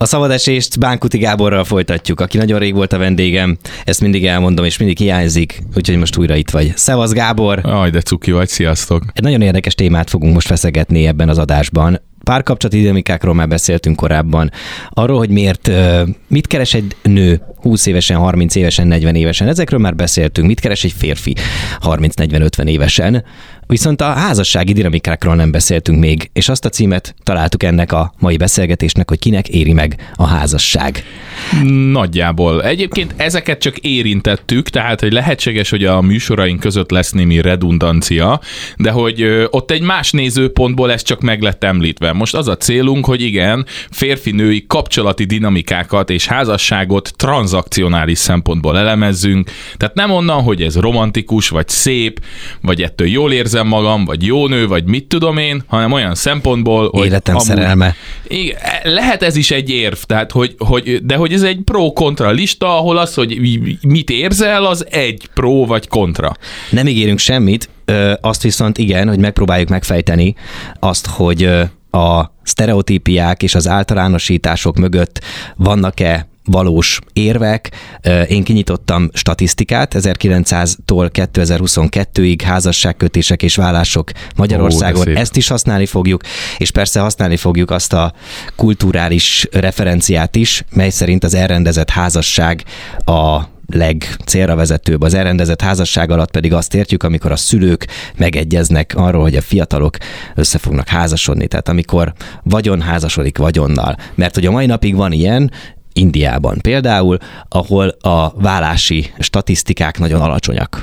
szabadesést Bánkuti Gáborral folytatjuk, aki nagyon rég volt a vendégem, ezt mindig elmondom, és mindig hiányzik, úgyhogy most újra itt vagy. Szevasz Gábor! Aj, de cuki vagy, sziasztok! Egy nagyon érdekes témát fogunk most feszegetni ebben az adásban. Párkapcsolati dinamikákról már beszéltünk korábban. Arról, hogy mit keres egy nő 20 évesen, 30 évesen, 40 évesen. Ezekről már beszéltünk. Mit keres egy férfi 30-40-50 évesen. Viszont a házassági dinamikákról nem beszéltünk még, és azt a címet találtuk ennek a mai beszélgetésnek, hogy kinek éri meg a házasság. Nagyjából. Egyébként ezeket csak érintettük, tehát hogy lehetséges, hogy a műsoraink között lesz némi redundancia, de hogy ott egy más nézőpontból ez csak meg lett említve. Most az a célunk, hogy igen, férfi-női kapcsolati dinamikákat és házasságot tranzakcionális szempontból elemezzünk, tehát nem onnan, hogy ez romantikus, vagy szép, vagy ettől jól érzem magam, vagy jó nő, vagy mit tudom én, hanem olyan szempontból, hogy életem szerelme. Igen, lehet ez is egy érv, tehát de hogy ez egy pro-kontra lista, ahol az, hogy mit érzel, az egy pro vagy kontra. Nem ígérünk semmit, azt viszont igen, hogy megpróbáljuk megfejteni azt, hogy a sztereotípiák és az általánosítások mögött vannak-e valós érvek. Én kinyitottam statisztikát, 1900-tól 2022-ig házasságkötések és vállások Magyarországon. Ezt is használni fogjuk, és persze használni fogjuk azt a kulturális referenciát is, mely szerint az elrendezett házasság a legcélra vezetőbb. Az elrendezett házasság alatt pedig azt értjük, amikor a szülők megegyeznek arról, hogy a fiatalok össze fognak házasodni. Tehát amikor vagyon házasodik vagyonnal. Mert hogy a mai napig van ilyen, Indiában például, ahol a vállási statisztikák nagyon alacsonyak.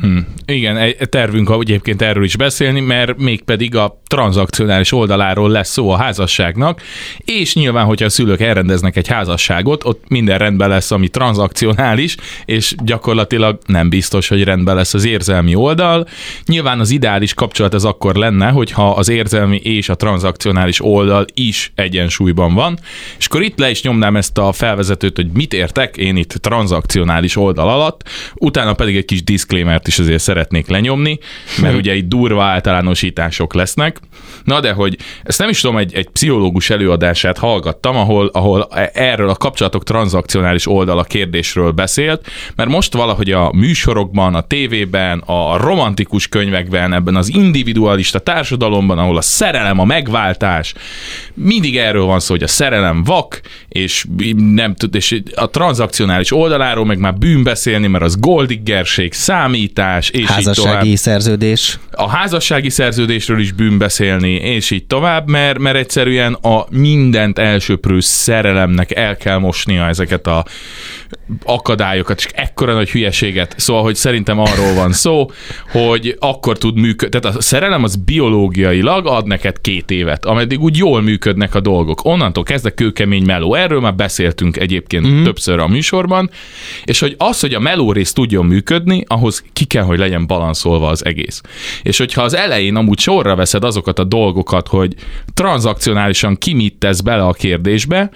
Igen, tervünk egyébként erről is beszélni, mert mégpedig a tranzakcionális oldaláról lesz szó a házasságnak, és nyilván, hogyha a szülők elrendeznek egy házasságot, ott minden rendben lesz, ami tranzakcionális, és gyakorlatilag nem biztos, hogy rendben lesz az érzelmi oldal. Nyilván az ideális kapcsolat ez akkor lenne, hogyha az érzelmi és a tranzakcionális oldal is egyensúlyban van, és akkor itt le is nyomnám ezt a felvezetőt, hogy mit értek én itt tranzakcionális oldal alatt, utána pedig egy kis disclaimer is azért szeretnék lenyomni, mert ugye itt durva általánosítások lesznek. Na de hogy ezt nem is tudom, egy pszichológus előadását hallgattam, ahol erről a kapcsolatok tranzakcionális oldala kérdésről beszélt, mert most valahogy a műsorokban, a tévében, a romantikus könyvekben, ebben az individualista társadalomban, ahol a szerelem, a megváltás, mindig erről van szó, hogy a szerelem vak, és nem tud, és a tranzakcionális oldaláról meg már bűn beszélni, mert az goldiggerség, számítás, és házassági szerződés. A házassági szerződésről is bűn beszélni, és így tovább, mert egyszerűen a mindent elsöprő szerelemnek el kell mosnia ezeket a akadályokat, és ekkora nagy hülyeséget. Szóval, hogy szerintem arról van szó, hogy akkor tud működni. Tehát a szerelem az biológiailag ad neked 2 évet, ameddig úgy jól működnek a dolgok. Onnantól kezdve kőkemény meló. Erről már beszéltünk egyébként többször a műsorban, és hogy az, hogy a meló rész tudjon működni, ahhoz ki kell, hogy legyen balanszolva az egész. És hogyha az elején amúgy sorra veszed azokat a dolgokat, hogy tranzakcionálisan ki mit tesz bele a kérdésbe,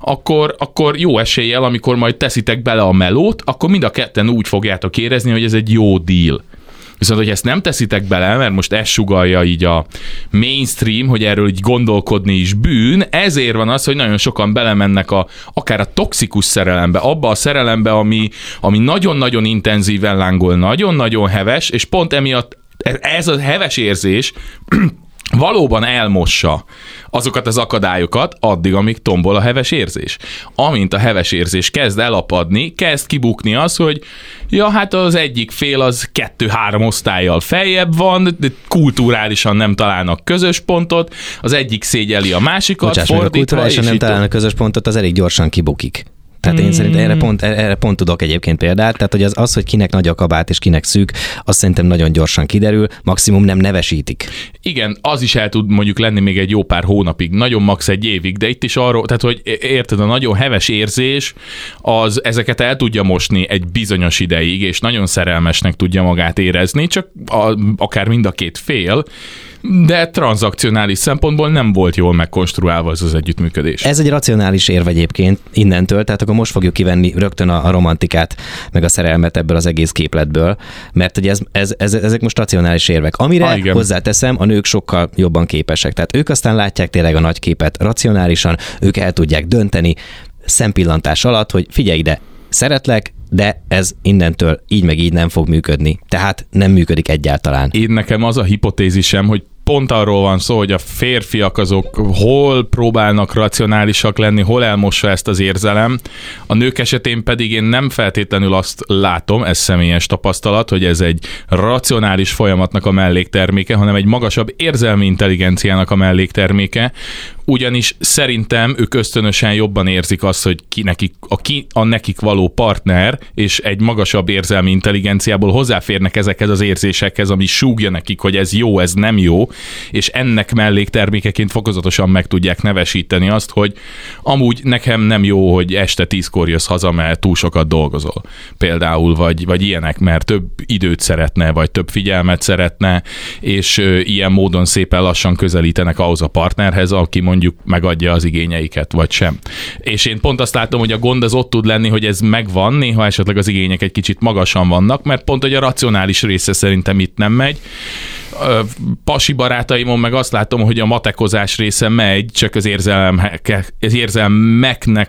akkor jó eséllyel, amikor majd teszitek bele a melót, akkor mind a ketten úgy fogjátok érezni, hogy ez egy jó deal. Viszont, hogy ezt nem teszitek bele, mert most ez sugallja így a mainstream, hogy erről így gondolkodni is bűn, ezért van az, hogy nagyon sokan belemennek akár a toxikus szerelembe, abba a szerelembe, ami nagyon-nagyon intenzíven lángol, nagyon-nagyon heves, és pont emiatt ez a heves érzés valóban elmossa azokat az akadályokat addig, amíg tombol a heves érzés. Amint a heves érzés kezd elapadni, kezd kibukni az, hogy ja, hát az egyik fél az 2-3 osztállyal feljebb van, de kulturálisan nem találnak közös pontot, az egyik szégyeli a másikat, fordítva, a kulturálisan nem találnak közös pontot, az elég gyorsan kibukik. Tehát én szerintem erre pont tudok egyébként példát, tehát hogy az, hogy kinek nagy a kabát és kinek szűk, azt szerintem nagyon gyorsan kiderül, maximum nem nevesítik. Igen, az is el tud mondjuk lenni még egy jó pár hónapig, nagyon max. 1 évig, de itt is arról, tehát hogy érted, a nagyon heves érzés, az ezeket el tudja mosni egy bizonyos ideig, és nagyon szerelmesnek tudja magát érezni, csak akár mind a 2 fél, de tranzakcionális szempontból nem volt jól megkonstruálva ez az együttműködés. Ez egy racionális érv egyébként innentől, tehát akkor most fogjuk kivenni rögtön a romantikát, meg a szerelmet ebből az egész képletből, mert hogy ezek most racionális érvek. Amire hozzáteszem, a nők sokkal jobban képesek. Tehát ők aztán látják tényleg a nagy képet racionálisan, ők el tudják dönteni szempillantás alatt, hogy figyelj ide, szeretlek, de ez innentől így meg így nem fog működni. Tehát nem működik egyáltalán. Én nekem az a hipotézisem, hogy pont arról van szó, hogy a férfiak azok hol próbálnak racionálisak lenni, hol elmossa ezt az érzelem. A nők esetén pedig én nem feltétlenül azt látom, ez személyes tapasztalat, hogy ez egy racionális folyamatnak a mellékterméke, hanem egy magasabb érzelmi intelligenciának a mellékterméke, ugyanis szerintem ők ösztönösen jobban érzik azt, hogy ki a nekik való partner, és egy magasabb érzelmi intelligenciából hozzáférnek ezekhez az érzésekhez, ami súgja nekik, hogy ez jó, ez nem jó, és ennek melléktermékeként fokozatosan meg tudják nevesíteni azt, hogy amúgy nekem nem jó, hogy este 10-kor jössz haza, mert túl sokat dolgozol. Például, vagy ilyenek, mert több időt szeretne, vagy több figyelmet szeretne, és ilyen módon szépen lassan közelítenek ahhoz a partnerhez, aki mondjuk megadja az igényeiket, vagy sem. És én pont azt látom, hogy a gond az ott tud lenni, hogy ez megvan, néha esetleg az igények egy kicsit magasan vannak, mert pont, hogy a racionális része szerintem itt nem megy. Pasi barátaimon meg azt látom, hogy a matekozás része megy, csak az érzelmeknek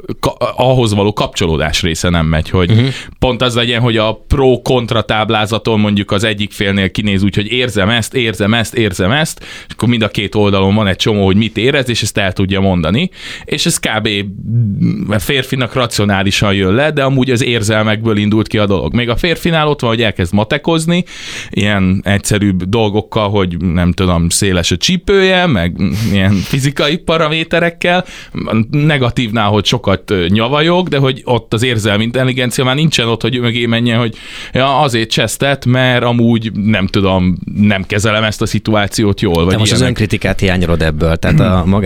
ahhoz való kapcsolódás része nem megy, hogy pont az legyen, hogy a pro-kontra táblázaton mondjuk az egyik félnél kinéz úgy, hogy érzem ezt, és akkor mind a két oldalon van egy csomó, hogy mit érez, és ezt el tudja mondani, és ez kb. Férfinak racionálisan jön le, de amúgy az érzelmekből indult ki a dolog. Még a férfinál ott van, hogy elkezd matekozni, ilyen egyszerűbb dolgokkal, hogy nem tudom, széles a csípője, meg ilyen fizikai paraméterekkel, negatívnál, hogy sokat nyavajog, de hogy ott az érzelmi intelligencia már nincsen ott, hogy mögé menjen, hogy ja, azért csesztet, mert amúgy nem tudom, nem kezelem ezt a szituációt jól. Vagy most az önkritikát hiányolod ebből, tehát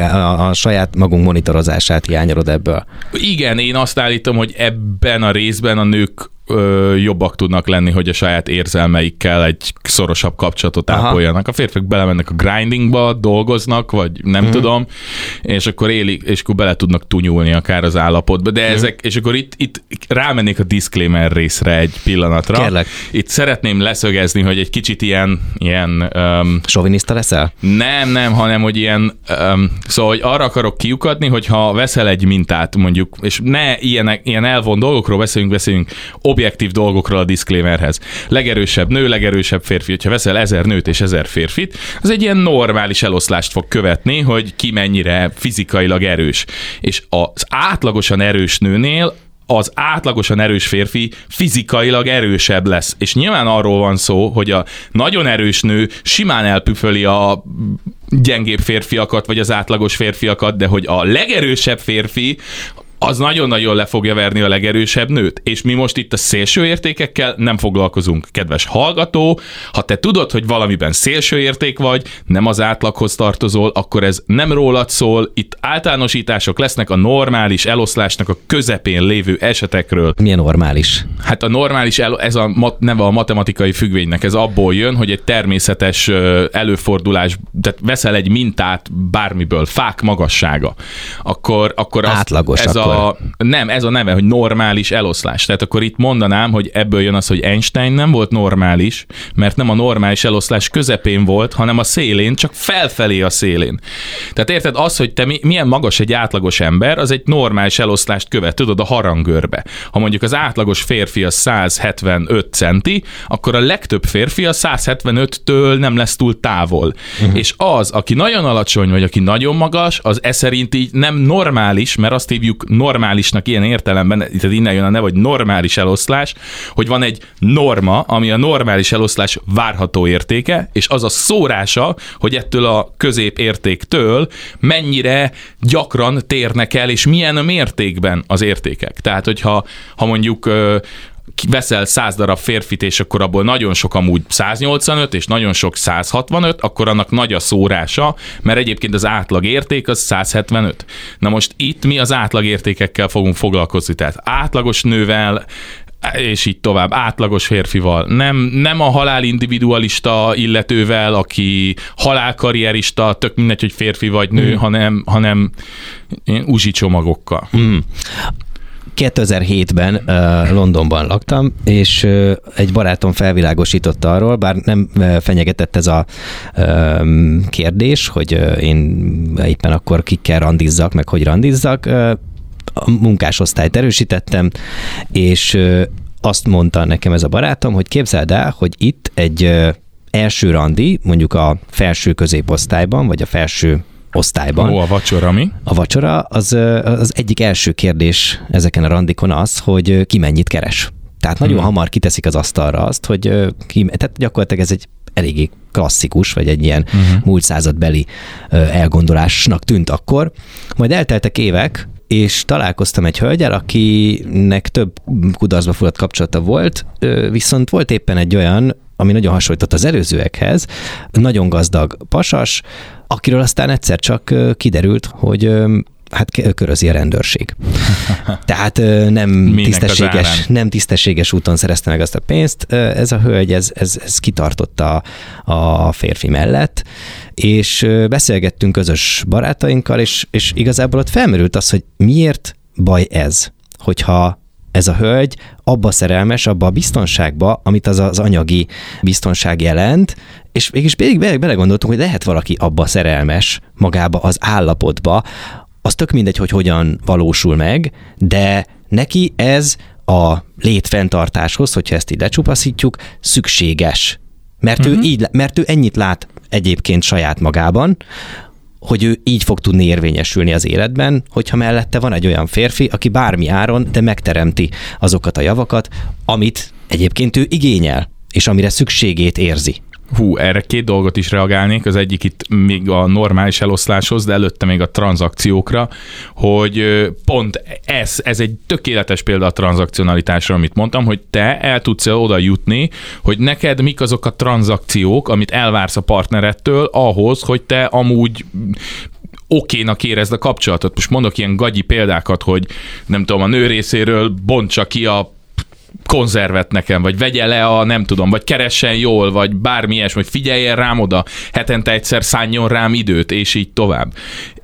a saját magunk monitorozását hiányolod ebből. Igen, én azt állítom, hogy ebben a részben a nők jobbak tudnak lenni, hogy a saját érzelmeikkel egy szorosabb kapcsolatot ápoljanak. A férfiak belemennek a grindingba, dolgoznak, vagy nem tudom, és akkor élik, és akkor bele tudnak tunyulni akár az állapotba. De ezek, és akkor itt rámennék a disclaimer részre egy pillanatra. Kérlek. Itt szeretném leszögezni, hogy egy kicsit ilyen soviniszta leszel? Nem, hanem hogy ilyen szóval, hogy arra akarok kiukadni, hogy ha veszel egy mintát mondjuk, és ne ilyen elvon dolgokról beszélünk objektív dolgokról a disclaimerhez. Legerősebb nő, legerősebb férfi. Hogyha veszel 1000 nőt és 1000 férfit, az egy ilyen normális eloszlást fog követni, hogy ki mennyire fizikailag erős. És az átlagosan erős nőnél az átlagosan erős férfi fizikailag erősebb lesz. És nyilván arról van szó, hogy a nagyon erős nő simán elpüföli a gyengébb férfiakat, vagy az átlagos férfiakat, de hogy a legerősebb férfi az nagyon-nagyon le fogja verni a legerősebb nőt. És mi most itt a szélső értékekkel nem foglalkozunk. Kedves hallgató, ha te tudod, hogy valamiben szélső érték vagy, nem az átlaghoz tartozol, akkor ez nem rólad szól. Itt általánosítások lesznek a normális eloszlásnak a közepén lévő esetekről. Milyen normális? Hát a normális, ez a neve a matematikai függvénynek, ez abból jön, hogy egy természetes előfordulás, tehát veszel egy mintát bármiből, fák magassága, akkor átlagos, ez akkor. Ez a neve, hogy normális eloszlás. Tehát akkor itt mondanám, hogy ebből jön az, hogy Einstein nem volt normális, mert nem a normális eloszlás közepén volt, hanem a szélén, csak felfelé a szélén. Tehát érted, az, hogy te milyen magas egy átlagos ember, az egy normális eloszlást követ, tudod, a harangörbe. Ha mondjuk az átlagos férfi a 175 centi, akkor a legtöbb férfi a 175-től nem lesz túl távol. És az, aki nagyon alacsony, vagy aki nagyon magas, az szerint így nem normális, mert azt hívjuk normálisnak ilyen értelemben, tehát innen jön a neve, hogy normális eloszlás, hogy van egy norma, ami a normális eloszlás várható értéke, és az a szórása, hogy ettől a középértéktől mennyire gyakran térnek el, és milyen mértékben az értékek. Tehát, hogyha mondjuk veszel 100 darab férfit, és akkor abból nagyon sok amúgy 185, és nagyon sok 165, akkor annak nagy a szórása, mert egyébként az átlag érték az 175. Na most itt mi az átlag értékekkel fogunk foglalkozni, tehát átlagos nővel, és így tovább, átlagos férfival. Nem a halál individualista illetővel, aki halálkarrierista, tök mindegy, hogy férfi vagy nő, hanem uzsi csomagokkal. 2007-ben Londonban laktam, és egy barátom felvilágosította arról, bár nem fenyegetett ez a kérdés, hogy én éppen akkor kikkel randizzak, meg hogy randizzak. A munkásosztályt erősítettem, és azt mondta nekem ez a barátom, hogy képzeld el, hogy itt egy első randi, mondjuk a felső középosztályban, vagy a felső osztályban. A vacsora mi? A vacsora az egyik első kérdés ezeken a randikon az, hogy ki mennyit keres. Tehát nagyon hamar kiteszik az asztalra azt, hogy tehát gyakorlatilag ez egy eléggé klasszikus, vagy egy ilyen múlt századbeli elgondolásnak tűnt akkor. Majd elteltek évek, és találkoztam egy hölgyel, akinek több kudarcba fulladt kapcsolata volt, viszont volt éppen egy olyan, ami nagyon hasonlított az előzőekhez, nagyon gazdag pasas, akiről aztán egyszer csak kiderült, hogy hát körözi a rendőrség. Tehát nem tisztességes úton szerezte meg azt a pénzt. Ez a hölgy, ez kitartott a férfi mellett, és beszélgettünk közös barátainkkal, és igazából ott felmerült az, hogy miért baj ez, hogyha ez a hölgy abba szerelmes, abba a biztonságba, amit az anyagi biztonság jelent, és mégis belegondoltunk, hogy lehet valaki abba szerelmes magába az állapotba, az tök mindegy, hogy hogyan valósul meg, de neki ez a létfenntartáshoz, hogyha ezt így lecsupaszítjuk, szükséges. Mert ő ennyit lát egyébként saját magában, hogy ő így fog tudni érvényesülni az életben, hogyha mellette van egy olyan férfi, aki bármi áron, de megteremti azokat a javakat, amit egyébként ő igényel, és amire szükségét érzi. Erre két dolgot is reagálnék, az egyik itt még a normális eloszláshoz, de előtte még a tranzakciókra, hogy pont ez egy tökéletes példa a tranzakcionalitásra, amit mondtam, hogy te el tudsz oda jutni, hogy neked mik azok a tranzakciók, amit elvársz a partnerettől ahhoz, hogy te amúgy okénak érezd a kapcsolatot. Most mondok ilyen gagyi példákat, hogy nem tudom, a nő részéről bontsa ki a konzervet nekem, vagy vegye le nem tudom, vagy keressen jól, vagy bármi ilyesmi, vagy figyeljen rám oda, hetente egyszer szánjon rám időt, és így tovább.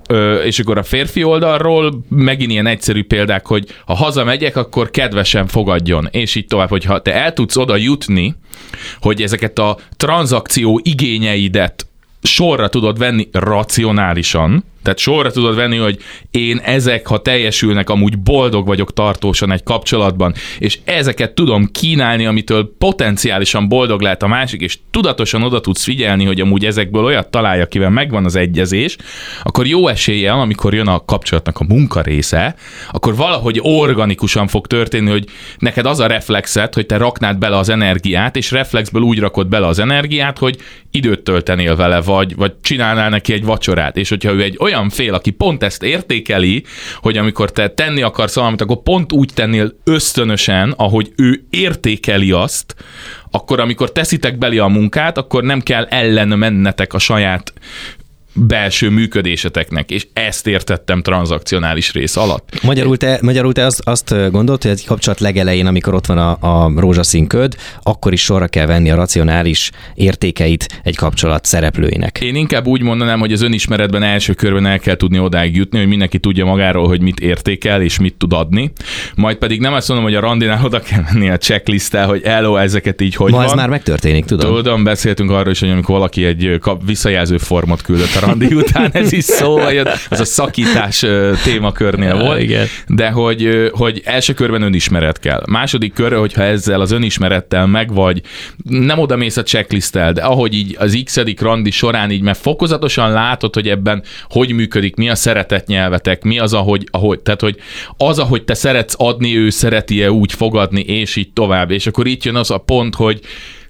És akkor a férfi oldalról megint ilyen egyszerű példák, hogy ha hazamegyek, akkor kedvesen fogadjon, és így tovább, hogyha te el tudsz oda jutni, hogy ezeket a tranzakció igényeidet sorra tudod venni racionálisan, tehát sorra tudod venni, hogy én ezek, ha teljesülnek, amúgy boldog vagyok tartósan egy kapcsolatban, és ezeket tudom kínálni, amitől potenciálisan boldog lehet a másik, és tudatosan oda tudsz figyelni, hogy amúgy ezekből olyat találja, akivel megvan az egyezés, akkor jó eséllyel, amikor jön a kapcsolatnak a munka része, akkor valahogy organikusan fog történni, hogy neked az a reflexet, hogy te raknád bele az energiát, és reflexből úgy rakod bele az energiát, hogy időt töltenél vele, vagy csinálnál neki egy vacsorát, és hogyha ő egy olyan fél, aki pont ezt értékeli, hogy amikor te tenni akarsz valamit, akkor pont úgy tennél ösztönösen, ahogy ő értékeli azt, akkor amikor teszitek bele a munkát, akkor nem kell ellen mennetek a saját belső működéseteknek, és ezt értettem tranzakcionális rész alatt. Magyarul te azt gondolt, hogy egy kapcsolat legelején, amikor ott van a rózsaszín köd, akkor is sorra kell venni a racionális értékeit egy kapcsolat szereplőinek. Én inkább úgy mondanám, hogy az önismeretben első körben el kell tudni odáig jutni, hogy mindenki tudja magáról, hogy mit értékel és mit tud adni. Majd pedig nem azt mondom, hogy a randinál oda kell menni a checklisttel, hogy ezeket így hogy van. Ez már megtörténik, tudom. Tudom, beszéltünk arról is, hogy amikor valaki egy visszajelző formot küldött a randi után, ez is szó, vagy ez a szakítás témakörnél volt, igen. De hogy első körben önismeret kell. Második körre, hogyha ezzel az önismerettel megvagy, nem oda mész a checklisttel, de ahogy így az x-edik randi során így, mert fokozatosan látod, hogy ebben hogy működik, mi a szeretetnyelvetek, mi az, tehát hogy az, ahogy te szeretsz adni, ő szereti-e úgy fogadni, és így tovább. És akkor itt jön az a pont, hogy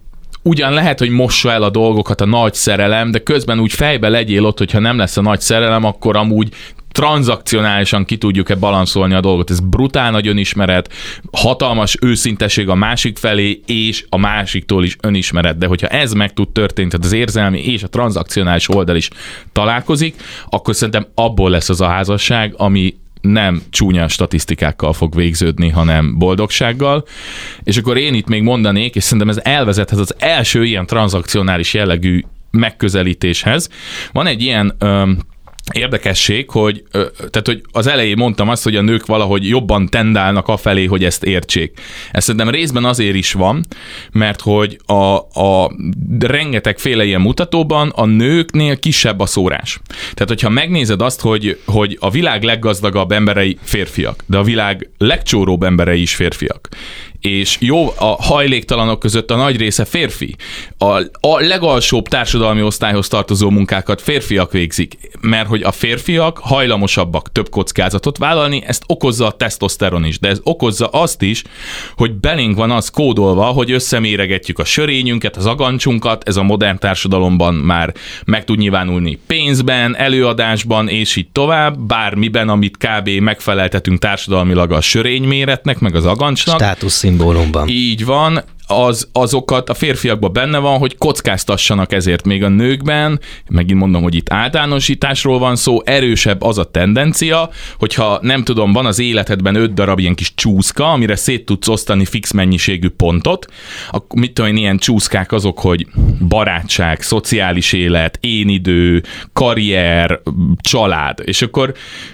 ugyan lehet, hogy mossa el a dolgokat a nagy szerelem, de közben úgy fejbe legyél ott, hogyha nem lesz a nagy szerelem, akkor amúgy tranzakcionálisan ki tudjuk-e balanszolni a dolgot. Ez brutál nagy önismeret, hatalmas őszinteség a másik felé, és a másiktól is önismeret. De hogyha ez meg tud történni, tehát az érzelmi és a tranzakcionális oldal is találkozik, akkor szerintem abból lesz az a házasság, ami nem csúnya statisztikákkal fog végződni, hanem boldogsággal. És akkor én itt még mondanék, és szerintem ez elvezethet az első ilyen tranzakcionális jellegű megközelítéshez. Van egy ilyen érdekesség, hogy az elején mondtam azt, hogy a nők valahogy jobban tendálnak afelé, hogy ezt értsék. Ez szerintem részben azért is van, mert hogy a rengetegféle ilyen mutatóban a nőknél kisebb a szórás. Tehát, hogyha megnézed azt, hogy a világ leggazdagabb emberei férfiak, de a világ legcsóróbb emberei is férfiak, és jó, a hajléktalanok között a nagy része férfi. A legalsóbb társadalmi osztályhoz tartozó munkákat férfiak végzik, mert hogy a férfiak hajlamosabbak több kockázatot vállalni, ezt okozza a tesztoszteron is, de ez okozza azt is, hogy belénk van az kódolva, hogy összeméregetjük a sörényünket, az agancsunkat, ez a modern társadalomban már meg tud nyilvánulni pénzben, előadásban, és így tovább, bármiben, amit kb. Megfeleltetünk társadalmilag a sörényméretnek, meg az agancsnak. Státuszszimbólumban. Így van, azokat a férfiakban benne van, hogy kockáztassanak ezért, még a nőkben, megint mondom, hogy itt általánosításról van szó, erősebb az a tendencia, hogyha nem tudom, van az életedben 5 darab ilyen kis csúszka, amire szét tudsz osztani fix mennyiségű pontot, akkor mit tudom én, ilyen csúszkák azok, hogy barátság, szociális élet, én idő, karrier, család, és akkor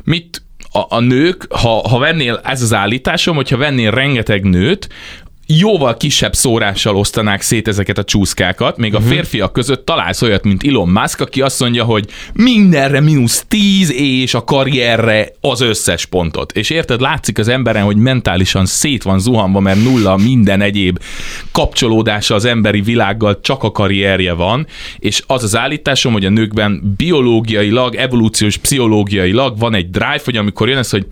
a nők, ha vennél, ez az állításom, hogyha vennél rengeteg nőt, jóval kisebb szórással osztanák szét ezeket a csúszkákat, még a férfiak között találsz olyat, mint Elon Musk, aki azt mondja, hogy mindenre -10, és a karrierre az összes pontot. És érted, látszik az emberen, hogy mentálisan szét van zuhanva, mert nulla minden egyéb kapcsolódása az emberi világgal, csak a karrierje van, és az az állításom, hogy a nőkben biológiailag, evolúciós, pszichológiailag van egy drive, hogy amikor jön ez, hogy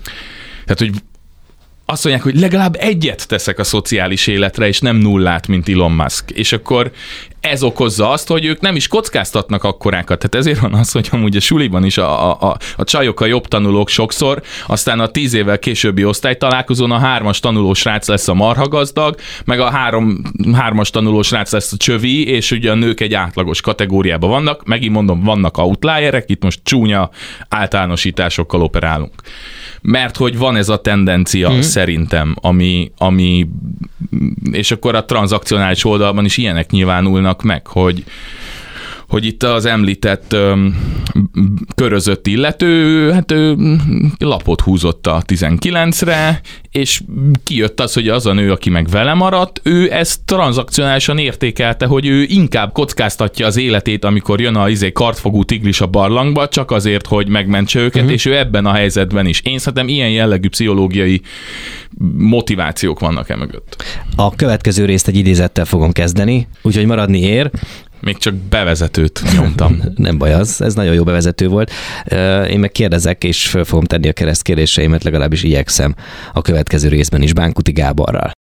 azt mondják, hogy legalább egyet teszek a szociális életre, és nem 0, mint Elon Musk. És akkor ez okozza azt, hogy ők nem is kockáztatnak akkorákat. Tehát ezért van az, hogy amúgy a suliban is a csajok a jobb tanulók sokszor, aztán a 10 évvel későbbi osztálytalálkozón a 3-as tanulós srác lesz a marhagazdag, meg a 3-as tanulós srác lesz a csövi, és ugye a nők egy átlagos kategóriában vannak. Megint mondom, vannak outlierek, itt most csúnya általánosításokkal operálunk. Mert hogy van ez a tendencia szerintem, ami és akkor a tranzakcionális oldalban is ilyenek nyilvánulnak meg, hogy itt az említett körözött illető, hát ő lapot húzott a 19-re, és kijött az, hogy az a nő, aki meg vele maradt, ő ezt tranzakcionálisan értékelte, hogy ő inkább kockáztatja az életét, amikor jön a kartfogú tigris a barlangba, csak azért, hogy megmentse őket, és ő ebben a helyzetben is. Én szerintem ilyen jellegű pszichológiai motivációk vannak mögött. A következő részt egy idézettel fogom kezdeni, úgyhogy maradni ér. Még csak bevezetőt nyomtam. Nem baj, ez nagyon jó bevezető volt. Én meg kérdezek, és föl fogom tenni a keresztkérdéseimet, legalábbis igyekszem a következő részben is Bánkuti Gáborral.